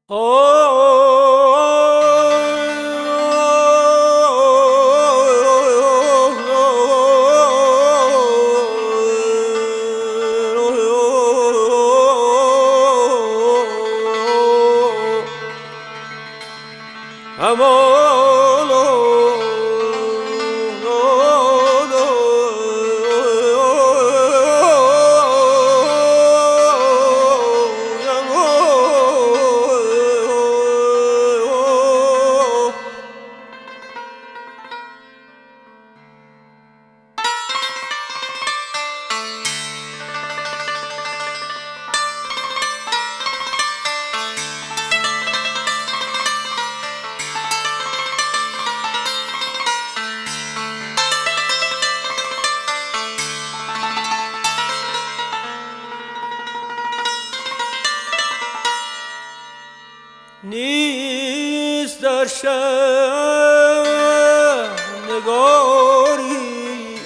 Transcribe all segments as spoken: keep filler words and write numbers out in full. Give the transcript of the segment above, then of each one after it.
نیست در شهر نگاری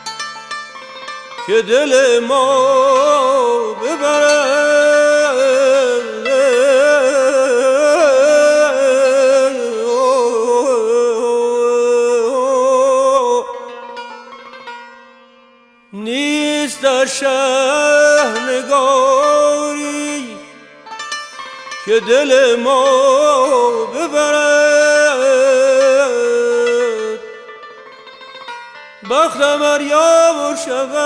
که دل ما ببرد، نیست در شهر نگاری که دل ما ببرد. بختم ار یار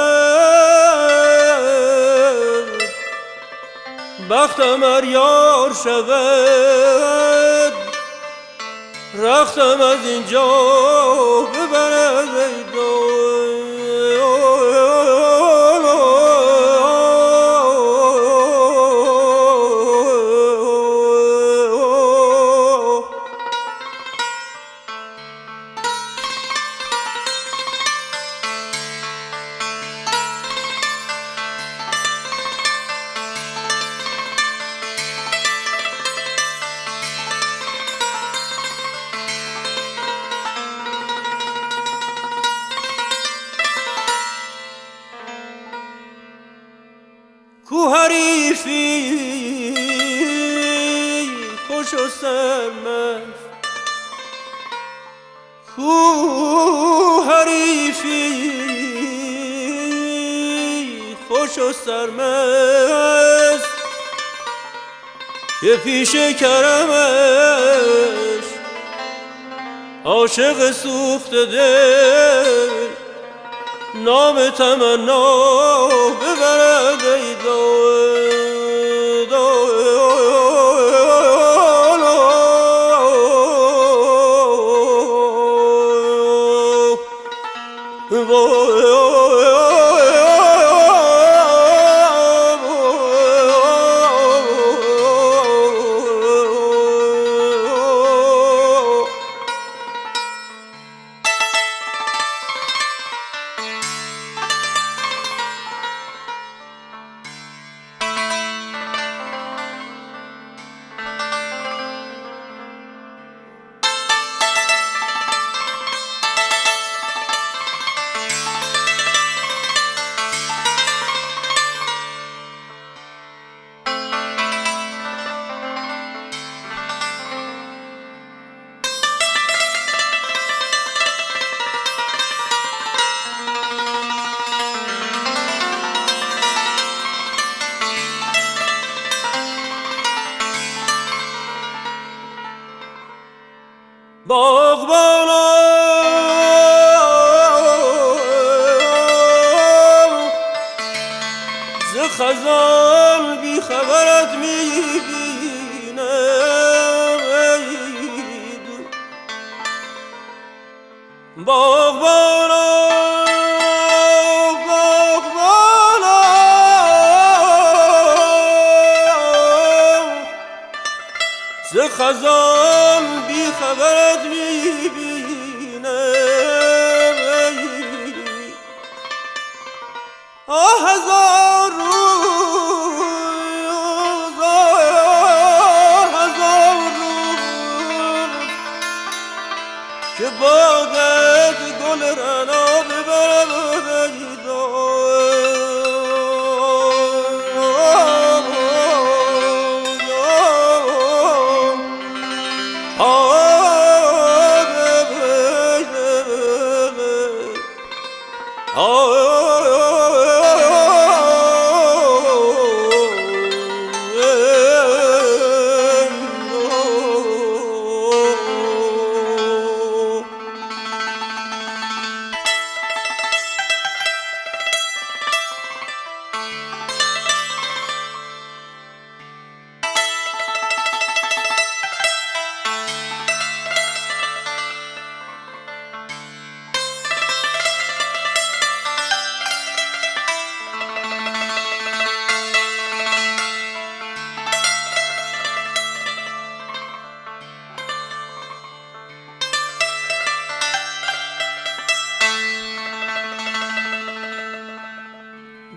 شود، بختم ار یار شود، رختم از اینجا ببرد. کو حریفی خوش و سرمست، کو حریفی خوش و سرمست که پیش کرمش عاشق سوخته دل نام تمنا ببرد. ای باغبانم ز خزان بی خبرت میبینم. باغبانم باغبانم ز خزان بی خبرت میبینم. آه هزار روز، آه هزار روز که باغت گل رعنا ببرد.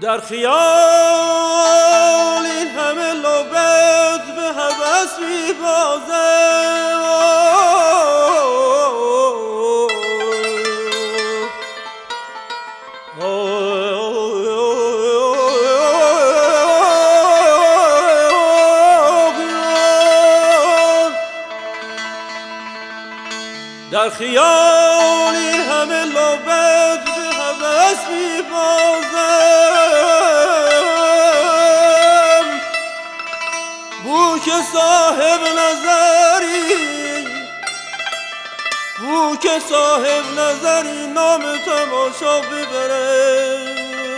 در خیال این همه لبت به هوس میبازم در خیال این همه لبت به هوس میبازم بو که صاحب نظری بو که صاحب نظری نام تماشا ببره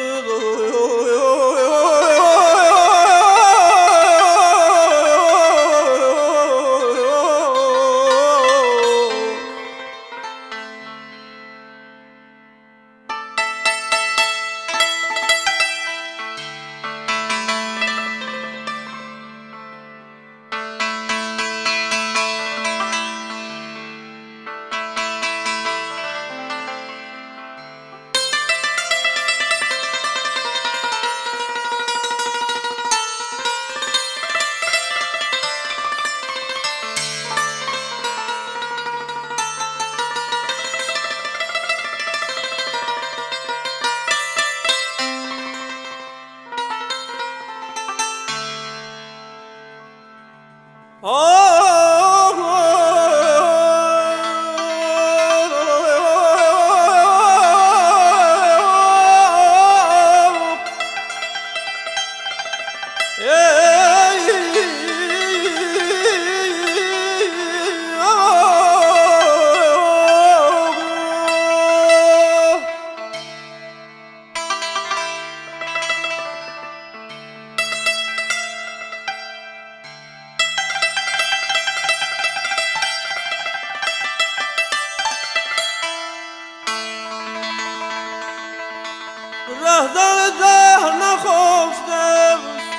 رهزن ده نخفته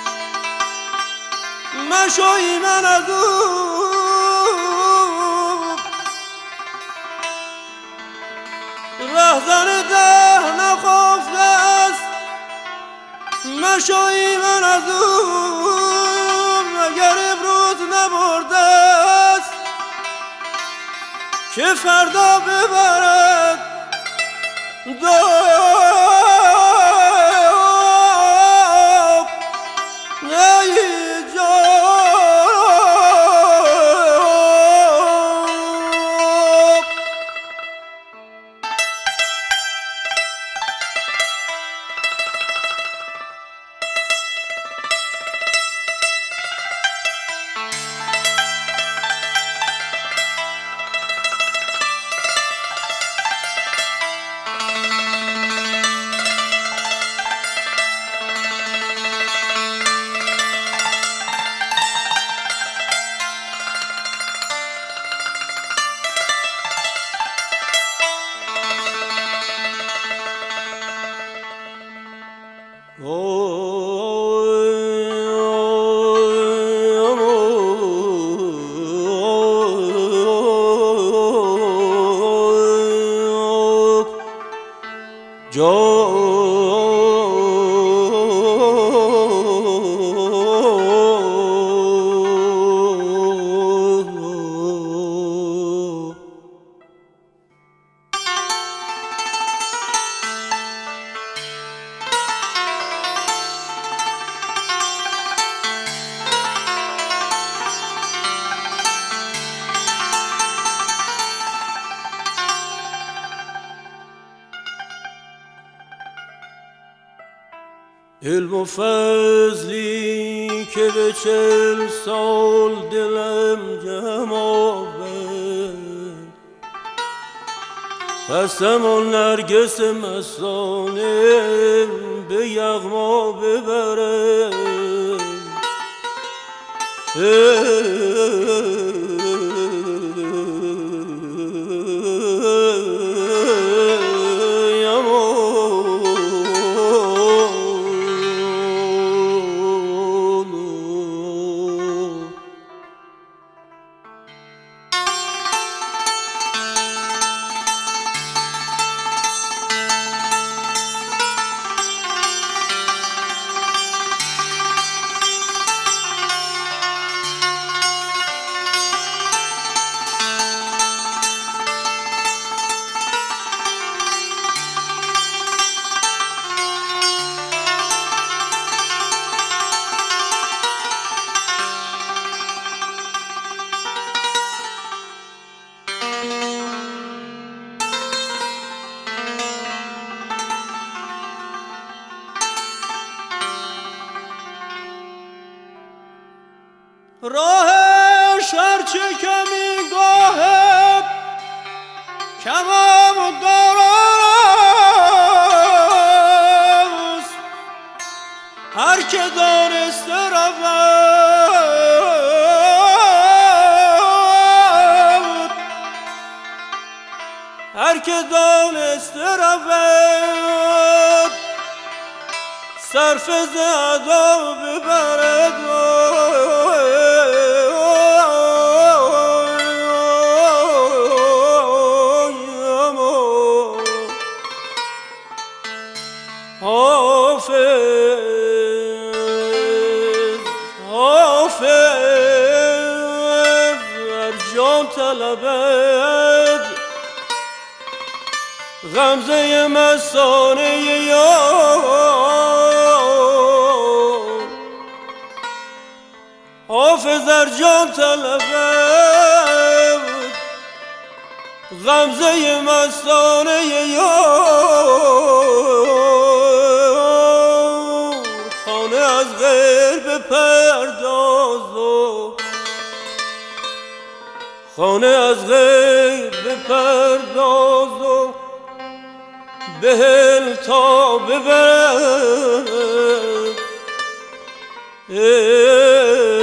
مشوی من از او رهزن ده نخفته است مشوی من از او مگر امروز نبرده است که فردا ببرد دو علم و فضلی که به چل سال دلم جمعه خستم و نرگس مستانه به یغما ببره گرچه کمی گاه کمم دارست، هر که دانسته رود، هر که دانسته رود، صرف زدا ببرد. حافظ حافظ ار جان طلبد غمزه مستانه یار، حافظ ار جان طلبد غمزه مستانه یار، خانه از غیر بپرداز و خانه از غیر بپرداز و بهل تا ببرد.